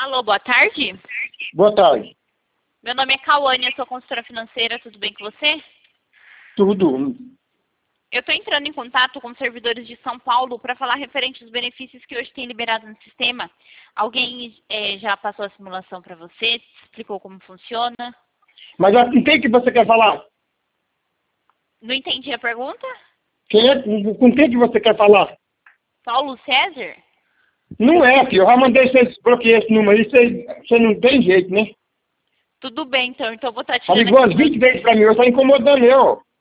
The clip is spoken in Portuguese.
Alô, boa tarde. Boa tarde. Meu nome é Cauane, eu sou consultora financeira, tudo bem com você? Tudo. Eu estou entrando em contato com servidores de São Paulo para falar referente aos benefícios que hoje tem liberado no sistema. Alguém já passou a simulação para você? Explicou como funciona? Mas com quem que você quer falar? Não entendi a pergunta? Com quem que você quer falar? Paulo César? Não é, filho. Eu já mandei você desbloquear esse número aí, você não tem jeito, né? Tudo bem, então eu vou estar Já tirando ligou aqui. umas 20 vezes pra mim, eu tô incomodando eu.